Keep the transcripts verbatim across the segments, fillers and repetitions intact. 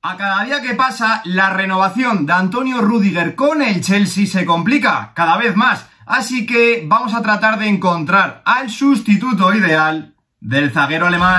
A cada día que pasa, la renovación de Antonio Rüdiger con el Chelsea se complica cada vez más. Así que vamos a tratar de encontrar al sustituto ideal del zaguero alemán.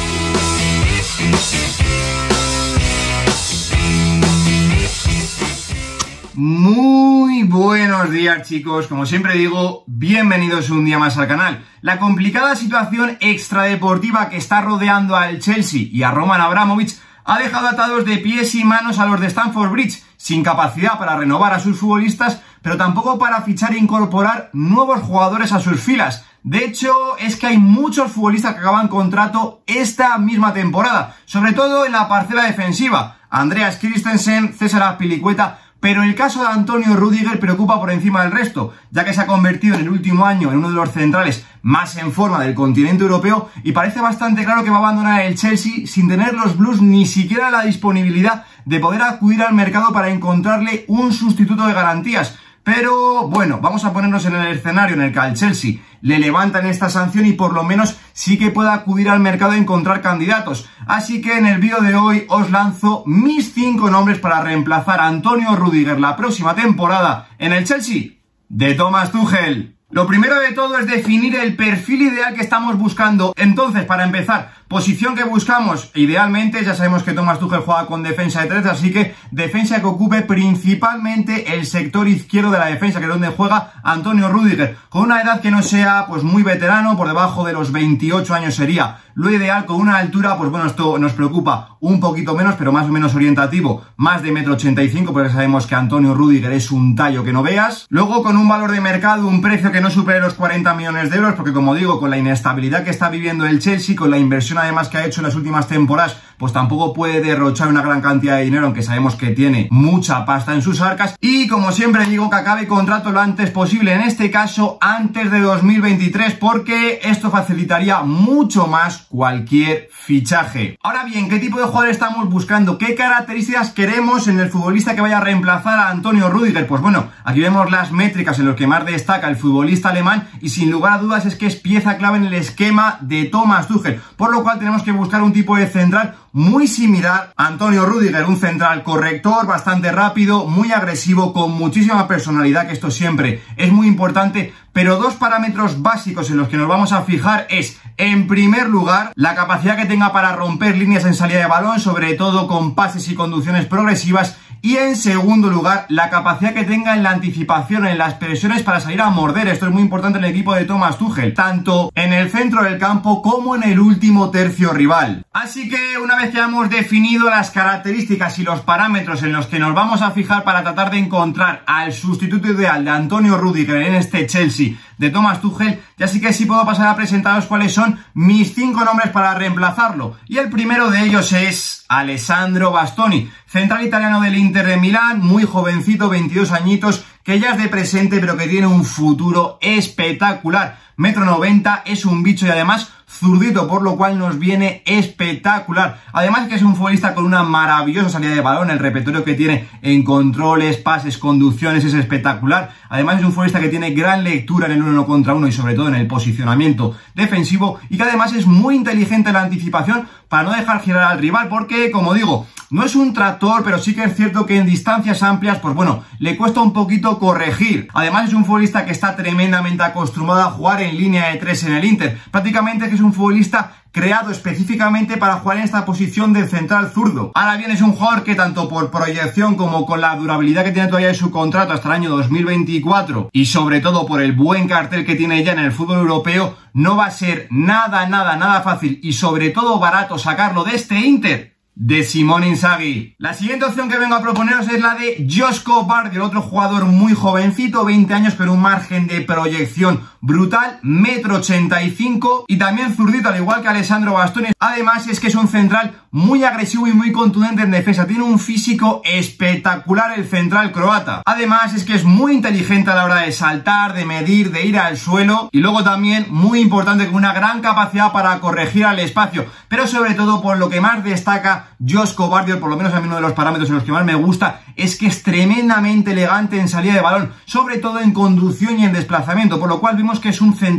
Muy buenos días, chicos, como siempre digo, bienvenidos un día más al canal. La complicada situación extradeportiva que está rodeando al Chelsea y a Roman Abramovich ha dejado atados de pies y manos a los de Stamford Bridge, sin capacidad para renovar a sus futbolistas, pero tampoco para fichar e incorporar nuevos jugadores a sus filas. De hecho, es que hay muchos futbolistas que acaban contrato esta misma temporada, sobre todo en la parcela defensiva. Andreas Christensen, César Azpilicueta. Pero el caso de Antonio Rüdiger preocupa por encima del resto, ya que se ha convertido en el último año en uno de los centrales más en forma del continente europeo y parece bastante claro que va a abandonar el Chelsea sin tener los Blues ni siquiera la disponibilidad de poder acudir al mercado para encontrarle un sustituto de garantías. Pero bueno, vamos a ponernos en el escenario en el que al Chelsea le levantan esta sanción y por lo menos sí que pueda acudir al mercado a encontrar candidatos. Así que en el vídeo de hoy os lanzo mis cinco nombres para reemplazar a Antonio Rüdiger la próxima temporada en el Chelsea de Thomas Tuchel. Lo primero de todo es definir el perfil ideal que estamos buscando. Entonces, para empezar, posición que buscamos, idealmente, ya sabemos que Thomas Tuchel juega con defensa de tres, así que defensa que ocupe principalmente el sector izquierdo de la defensa, que es donde juega Antonio Rüdiger, con una edad que no sea pues muy veterano, por debajo de los veintiocho años sería lo ideal, con una altura, pues bueno, esto nos preocupa un poquito menos, pero más o menos orientativo, más de uno ochenta y cinco, porque sabemos que Antonio Rüdiger es un tallo que no veas. Luego, con un valor de mercado, un precio que no supere los cuarenta millones de euros, porque como digo, con la inestabilidad que está viviendo el Chelsea, con la inversión además que ha hecho en las últimas temporadas, pues tampoco puede derrochar una gran cantidad de dinero, aunque sabemos que tiene mucha pasta en sus arcas. Y como siempre digo, que acabe contrato lo antes posible, en este caso antes de dos mil veintitrés, porque esto facilitaría mucho más cualquier fichaje. Ahora bien, ¿qué tipo de jugador estamos buscando? ¿Qué características queremos en el futbolista que vaya a reemplazar a Antonio Rüdiger? Pues bueno, aquí vemos las métricas en las que más destaca el futbolista alemán y sin lugar a dudas es que es pieza clave en el esquema de Thomas Tuchel, por lo cual tenemos que buscar un tipo de central muy similar a Antonio Rüdiger, un central corrector, bastante rápido, muy agresivo, con muchísima personalidad, que esto siempre es muy importante. Pero dos parámetros básicos en los que nos vamos a fijar es, en primer lugar, la capacidad que tenga para romper líneas en salida de balón, sobre todo con pases y conducciones progresivas. Y en segundo lugar, la capacidad que tenga en la anticipación, en las presiones para salir a morder. Esto es muy importante en el equipo de Thomas Tuchel, tanto en el centro del campo como en el último tercio rival. Así que una vez que hemos definido las características y los parámetros en los que nos vamos a fijar para tratar de encontrar al sustituto ideal de Antonio Rüdiger en este Chelsea de Thomas Tuchel, ya sí que sí puedo pasar a presentaros cuáles son mis cinco nombres para reemplazarlo. Y el primero de ellos es Alessandro Bastoni, central italiano del Inter de Milán, muy jovencito, veintidós añitos, que ya es de presente pero que tiene un futuro espectacular. Metro noventa, es un bicho y además zurdito, por lo cual nos viene espectacular. Además que es un futbolista con una maravillosa salida de balón, el repertorio que tiene en controles, pases, conducciones es espectacular. Además es un futbolista que tiene gran lectura en el uno contra uno y sobre todo en el posicionamiento defensivo, y que además es muy inteligente en la anticipación para no dejar girar al rival, porque como digo, no es un tractor, pero sí que es cierto que en distancias amplias, pues bueno, le cuesta un poquito corregir. Además es un futbolista que está tremendamente acostumbrado a jugar en línea de tres en el Inter. Prácticamente que es un futbolista creado específicamente para jugar en esta posición del central zurdo. Ahora bien, es un jugador que tanto por proyección como con la durabilidad que tiene todavía de su contrato hasta el año dos mil veinticuatro y sobre todo por el buen cartel que tiene ya en el fútbol europeo, no va a ser nada, nada, nada fácil y sobre todo barato sacarlo de este Inter de Simone Inzaghi. La siguiente opción que vengo a proponeros es la de Joško Bardghel, otro jugador muy jovencito, veinte años, pero un margen de proyección brutal, metro ochenta y cinco y también zurdito, al igual que Alessandro Bastoni. Además es que es un central muy agresivo y muy contundente en defensa, tiene un físico espectacular el central croata. Además es que es muy inteligente a la hora de saltar, de medir, de ir al suelo, y luego también muy importante, con una gran capacidad para corregir al espacio, pero sobre todo por lo que más destaca Joško Bardghel, por lo menos a mí uno de los parámetros en los que más me gusta, es que es tremendamente elegante en salida de balón, sobre todo en conducción y en desplazamiento, por lo cual vimos que es un central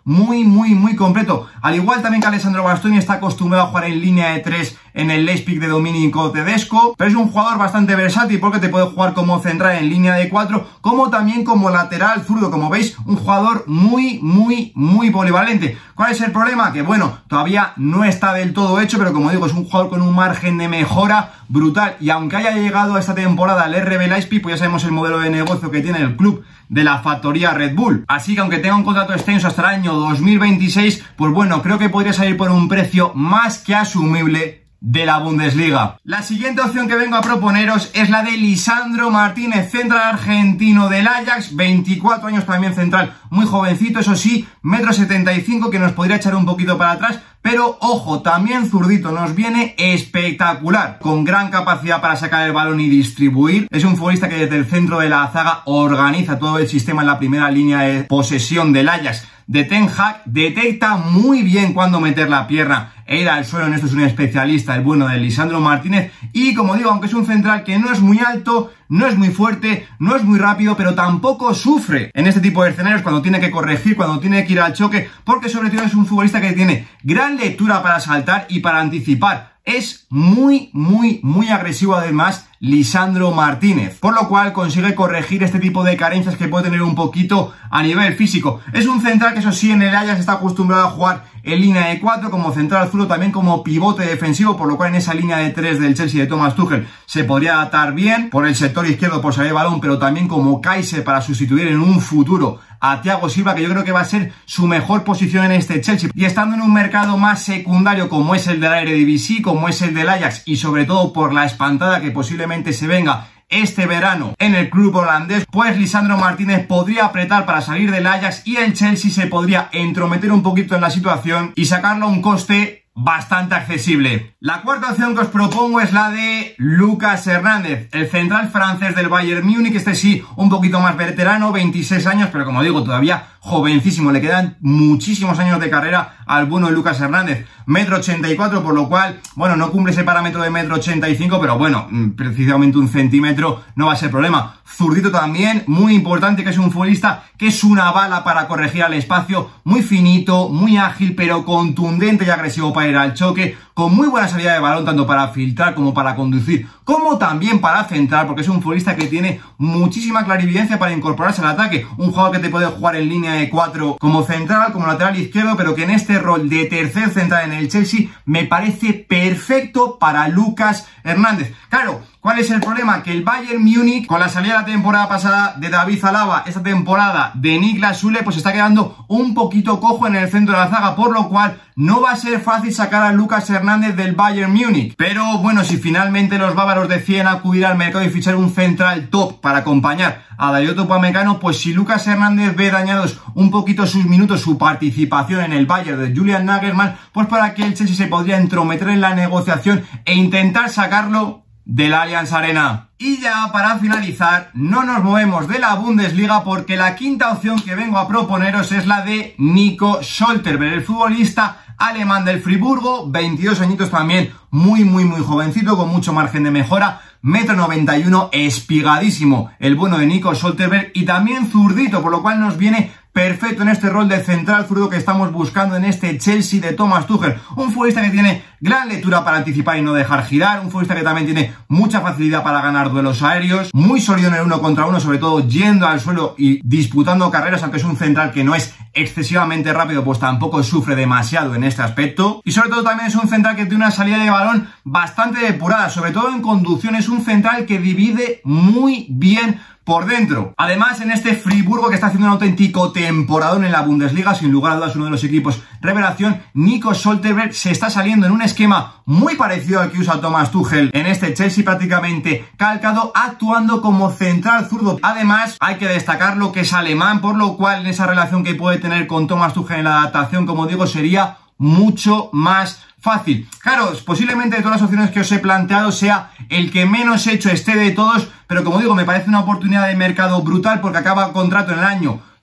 muy, muy, muy completo. Al igual también que Alessandro Bastoni está acostumbrado a jugar en línea de tres en el Leipzig de Domenico Tedesco, pero es un jugador bastante versátil porque te puede jugar como central en línea de cuatro, como también como lateral zurdo. Como veis, un jugador muy, muy, muy polivalente. ¿Cuál es el problema? Que bueno, todavía no está del todo hecho, pero como digo, es un jugador con un margen de mejora brutal, y aunque haya llegado esta temporada al R B Leipzig, pues ya sabemos el modelo de negocio que tiene el club de la factoría Red Bull. Así que aunque tenga un contrato extenso hasta el año dos mil veintiséis, pues bueno, creo que podría salir por un precio más que asumible de la Bundesliga. La siguiente opción que vengo a proponeros es la de Lisandro Martínez, central argentino del Ajax, veinticuatro años, también central, muy jovencito, eso sí, metro setenta y cinco, que nos podría echar un poquito para atrás, pero ojo, también zurdito, nos viene espectacular, con gran capacidad para sacar el balón y distribuir. Es un futbolista que desde el centro de la zaga organiza todo el sistema en la primera línea de posesión del Ajax de Ten Hag, detecta muy bien cuándo meter la pierna e ir al suelo. En esto es un especialista, el bueno de Lisandro Martínez, y como digo, aunque es un central que no es muy alto, no es muy fuerte, no es muy rápido, pero tampoco sufre en este tipo de escenarios cuando tiene que corregir, cuando tiene que ir al choque, porque sobre todo es un futbolista que tiene gran lectura para saltar y para anticipar. Es muy, muy, muy agresivo además Lisandro Martínez, por lo cual consigue corregir este tipo de carencias que puede tener un poquito a nivel físico. Es un central que, eso sí, en el Ajax está acostumbrado a jugar en línea de cuatro, como central zurdo, también como pivote defensivo, por lo cual en esa línea de tres del Chelsea de Thomas Tuchel se podría adaptar bien por el sector izquierdo, por salir de balón, pero también como Kaiser para sustituir en un futuro a Thiago Silva, que yo creo que va a ser su mejor posición en este Chelsea. Y estando en un mercado más secundario como es el de la Eredivisie, como es el del Ajax, y sobre todo por la espantada que posiblemente se venga este verano en el club holandés, pues Lisandro Martínez podría apretar para salir del Ajax y el Chelsea se podría entrometer un poquito en la situación y sacarlo a un coste bastante accesible. La cuarta opción que os propongo es la de Lucas Hernández, el central francés del Bayern Múnich. Este sí, un poquito más veterano, veintiséis años, pero como digo, todavía jovencísimo. Le quedan muchísimos años de carrera al bueno de Lucas Hernández. Metro ochenta y cuatro, por lo cual, bueno, no cumple ese parámetro de metro ochenta y cinco, pero bueno, precisamente un centímetro no va a ser problema. Zurdito también, muy importante, que es un futbolista que es una bala para corregir al espacio, muy finito, muy ágil, pero contundente y agresivo para ir al choque, con muy buena salida de balón, tanto para filtrar como para conducir, como también para centrar, porque es un futbolista que tiene muchísima clarividencia para incorporarse al ataque. Un jugador que te puede jugar en línea de cuatro como central, como lateral izquierdo, pero que en este rol de tercer central en el Chelsea me parece perfecto para Lucas Hernández. Claro, ¿cuál es el problema? Que el Bayern Múnich, con la salida de la temporada pasada de David Alaba, esta temporada de Niklas Süle, pues está quedando un poquito cojo en el centro de la zaga, por lo cual no va a ser fácil sacar a Lucas Hernández del Bayern Múnich. Pero bueno, si finalmente los bávaros deciden acudir al mercado y fichar un central top para acompañar a Dayot Upamecano, pues si Lucas Hernández ve dañados un poquito sus minutos, su participación en el Bayern de Julian Nagelsmann, pues para que el Chelsea se podría entrometer en la negociación e intentar sacarlo del Allianz Arena. Y ya para finalizar, no nos movemos de la Bundesliga, porque la quinta opción que vengo a proponeros es la de Nico Schlotterbeck, el futbolista alemán del Friburgo, veintidós añitos también, muy muy muy jovencito, con mucho margen de mejora, metro noventa y uno, espigadísimo el bueno de Nico Schlotterbeck, y también zurdito, por lo cual nos viene perfecto en este rol de central zurdo que estamos buscando en este Chelsea de Thomas Tuchel. Un futbolista que tiene gran lectura para anticipar y no dejar girar, un futbolista que también tiene mucha facilidad para ganar duelos aéreos, muy sólido en el uno contra uno, sobre todo yendo al suelo y disputando carreras, aunque es un central que no es excesivamente rápido, pues tampoco sufre demasiado en este aspecto. Y sobre todo también es un central que tiene una salida de balón bastante depurada, sobre todo en conducción. Es un central que divide muy bien por dentro. Además, en este Friburgo, que está haciendo un auténtico temporadón en la Bundesliga, sin lugar a dudas uno de los equipos revelación, Nico Schlotterbeck se está saliendo en un esquema muy parecido al que usa Thomas Tuchel en este Chelsea, prácticamente calcado, actuando como central zurdo. Además, hay que destacar lo que es alemán, por lo cual en esa relación que puede tener con Thomas Tuchel en la adaptación, como digo, sería mucho más fácil. Claro, posiblemente de todas las opciones que os he planteado sea el que menos hecho esté de todos, pero como digo, me parece una oportunidad de mercado brutal, porque acaba contrato en el año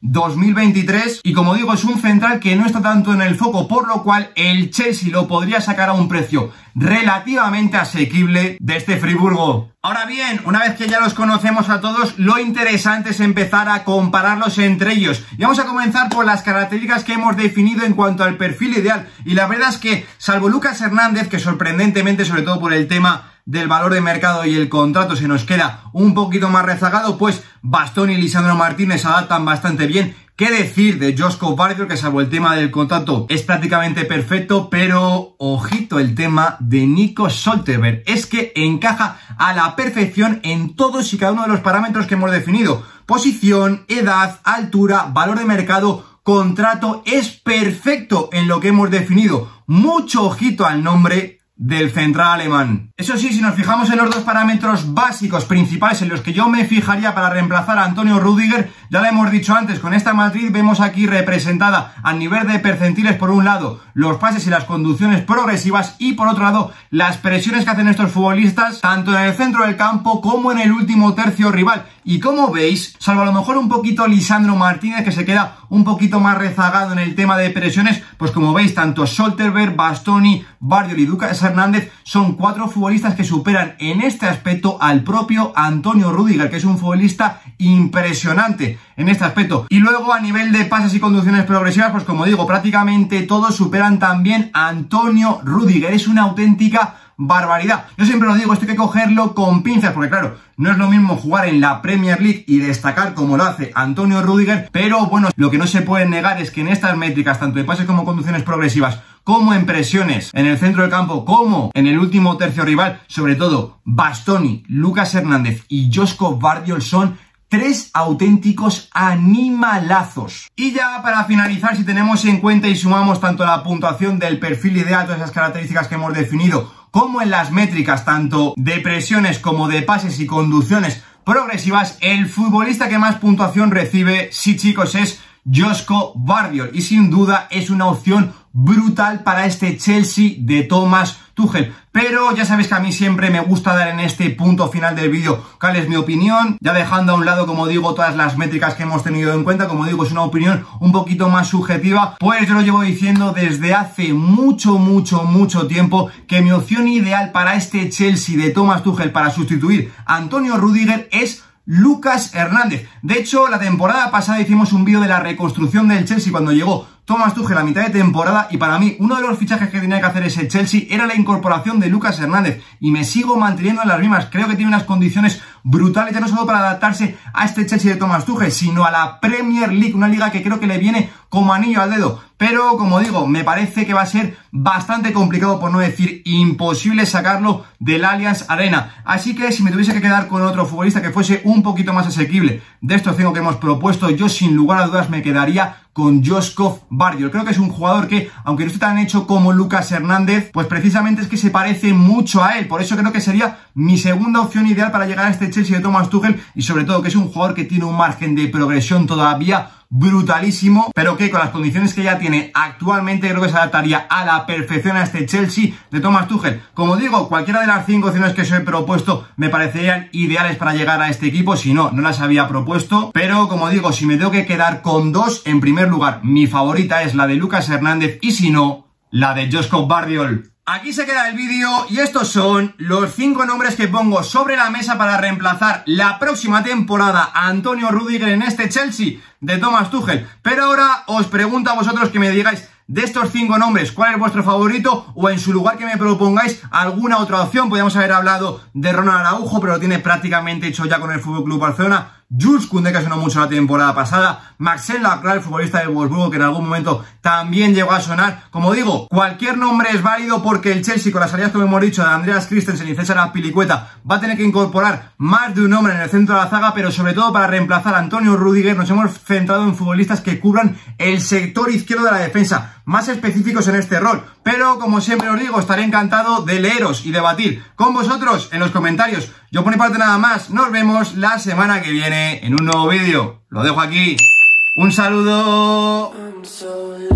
dos mil veintitrés y como digo es un central que no está tanto en el foco, por lo cual el Chelsea lo podría sacar a un precio relativamente asequible de este Friburgo. Ahora bien, una vez que ya los conocemos a todos, lo interesante es empezar a compararlos entre ellos. Y vamos a comenzar por las características que hemos definido en cuanto al perfil ideal. Y la verdad es que, salvo Lucas Hernández, que sorprendentemente, sobre todo por el tema del valor de mercado y el contrato, se nos queda un poquito más rezagado, pues Bastoni y Lisandro Martínez se adaptan bastante bien. ¿Qué decir de Joško Vardiol, que salvo el tema del contrato es prácticamente perfecto? Pero ojito el tema de Nico Schlotterbeck, es que encaja a la perfección en todos y cada uno de los parámetros que hemos definido. Posición, edad, altura, valor de mercado, contrato, es perfecto en lo que hemos definido. Mucho ojito al nombre del central alemán. Eso sí, si nos fijamos en los dos parámetros básicos principales en los que yo me fijaría para reemplazar a Antonio Rüdiger, ya lo hemos dicho antes, con esta matriz vemos aquí representada a nivel de percentiles por un lado los pases y las conducciones progresivas y por otro lado las presiones que hacen estos futbolistas tanto en el centro del campo como en el último tercio rival. Y como veis, salvo a lo mejor un poquito Lisandro Martínez, que se queda un poquito más rezagado en el tema de presiones, pues como veis, tanto Schlotterbeck, Bastoni, Vardiol y Lucas Hernández son cuatro futbolistas que superan en este aspecto al propio Antonio Rüdiger, que es un futbolista impresionante en este aspecto. Y luego a nivel de pases y conducciones progresivas, pues como digo, prácticamente todos superan también a Antonio Rüdiger. Es una auténtica barbaridad. Yo siempre lo digo, esto hay que cogerlo con pinzas, porque claro, no es lo mismo jugar en la Premier League y destacar como lo hace Antonio Rüdiger, pero bueno, lo que no se puede negar es que en estas métricas, tanto de pases como conducciones progresivas, como en presiones, en el centro del campo, como en el último tercio rival, sobre todo Bastoni, Lucas Hernández y Joško Vardiol son tres auténticos animalazos. Y ya para finalizar, si tenemos en cuenta y sumamos tanto la puntuación del perfil ideal, todas esas características que hemos definido, como en las métricas tanto de presiones como de pases y conducciones progresivas, el futbolista que más puntuación recibe, sí chicos, es Joško Vardiol, y sin duda es una opción brutal para este Chelsea de Thomas Tuchel. Pero ya sabéis que a mí siempre me gusta dar en este punto final del vídeo cuál es mi opinión, ya dejando a un lado, como digo, todas las métricas que hemos tenido en cuenta. Como digo, es una opinión un poquito más subjetiva, pues yo lo llevo diciendo desde hace mucho, mucho, mucho tiempo que mi opción ideal para este Chelsea de Thomas Tuchel para sustituir a Antonio Rüdiger es Lucas Hernández. De hecho, la temporada pasada hicimos un vídeo de la reconstrucción del Chelsea cuando llegó Thomas Tuchel a mitad de temporada, y para mí uno de los fichajes que tenía que hacer ese Chelsea era la incorporación de Lucas Hernández, y me sigo manteniendo en las mismas. Creo que tiene unas condiciones brutales, ya no solo para adaptarse a este Chelsea de Thomas Tuchel, sino a la Premier League, una liga que creo que le viene como anillo al dedo. Pero como digo, me parece que va a ser bastante complicado, por no decir imposible, sacarlo del Allianz Arena. Así que si me tuviese que quedar con otro futbolista que fuese un poquito más asequible de estos cinco que hemos propuesto, yo sin lugar a dudas me quedaría con Joško Vardiol. Creo que es un jugador que, aunque no esté tan hecho como Lucas Hernández, pues precisamente es que se parece mucho a él. Por eso creo que sería mi segunda opción ideal para llegar a este Chelsea de Thomas Tuchel, y sobre todo que es un jugador que tiene un margen de progresión todavía brutalísimo, pero que con las condiciones que ya tiene actualmente creo que se adaptaría a la perfección a este Chelsea de Thomas Tuchel. Como digo, cualquiera de las cinco opciones que os he propuesto me parecerían ideales para llegar a este equipo, si no, no las había propuesto. Pero como digo, si me tengo que quedar con dos, en primer lugar, mi favorita es la de Lucas Hernández, y si no, la de Joško Vardiol. Aquí se queda el vídeo, y estos son los cinco nombres que pongo sobre la mesa para reemplazar la próxima temporada a Antonio Rüdiger en este Chelsea de Thomas Tuchel. Pero ahora os pregunto a vosotros que me digáis, de estos cinco nombres, ¿cuál es vuestro favorito? O en su lugar que me propongáis alguna otra opción. Podríamos haber hablado de Ronald Araujo, pero lo tiene prácticamente hecho ya con el F C Barcelona. Jules Koundé, que sonó mucho la temporada pasada. Maxence Lacroix, el futbolista del Wolfsburgo, que en algún momento también llegó a sonar. Como digo, cualquier nombre es válido, porque el Chelsea, con las salidas, como hemos dicho, de Andreas Christensen y César Azpilicueta, va a tener que incorporar más de un hombre en el centro de la zaga, pero sobre todo para reemplazar a Antonio Rüdiger nos hemos centrado en futbolistas que cubran el sector izquierdo de la defensa, más específicos en este rol. Pero como siempre os digo, estaré encantado de leeros y debatir con vosotros en los comentarios. Yo por mi parte nada más, nos vemos la semana que viene en un nuevo vídeo. Lo dejo aquí. Un saludo.